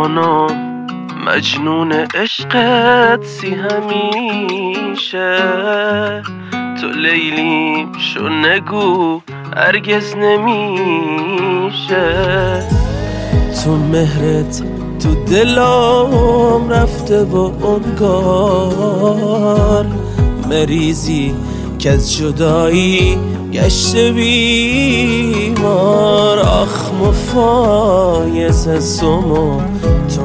دیوانم مجنون عشقت سی همیشه. تو لیلیم شو نگو هرگز نمیشه. تو مهرت تو دلم رفته و انگار مریضی که از جدایی گشته بیمار. آخ مفایز سمو تو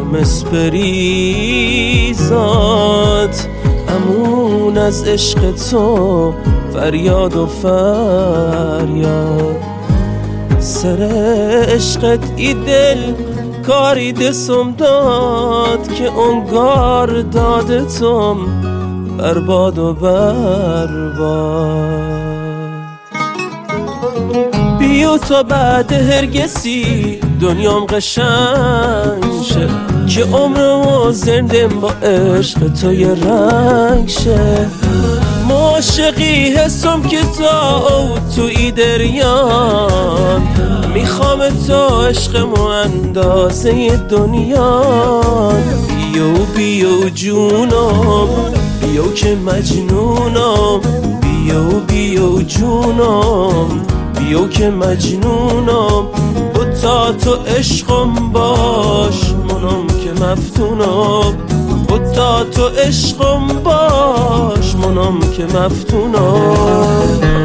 مسپریزات امون از عشق تو فریاد و فریاد. سر عشقت ای دل کاری دستم داد که انگار دادتم برباد و برباد. بیو تا بعد هرگسی دنیام قشنگ شه که عمرمو زندم با عشق تو یه رنگ شه. عاشقی حسم که تا توی دریان میخوام تو عشقمو اندازه دنیا. بیو بیو جونم بیو که مجنونم. بیو بیو جونم بیو که مجنونم. تا تو عشقم باش منم که مفتونم. تا تو عشقم باش منم که مفتونم.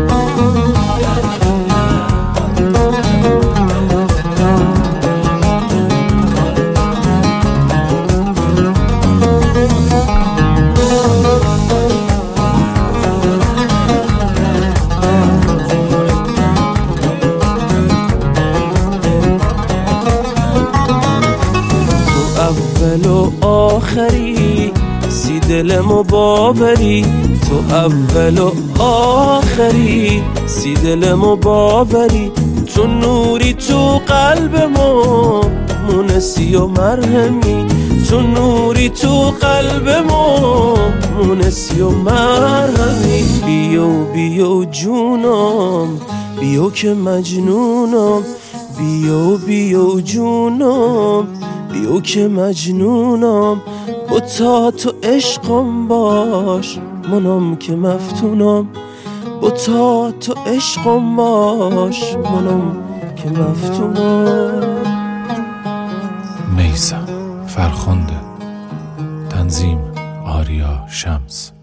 اول و آخری سی دلمو باوری. تو اول و آخری سی دلمو باوری. تو نوری تو قلبمو مونسی و مرهمی. تو نوری تو قلبمو مونسی و مرهمی. بیو بیو جونم بیو که مجنونم. بیو بیو جونم بیو که مجنونم. تا تو عشقم باش منم که مفتونم. تا تو عشقم باش منم که مفتونم. میثم فرخنده، تنظیم آریا شمس.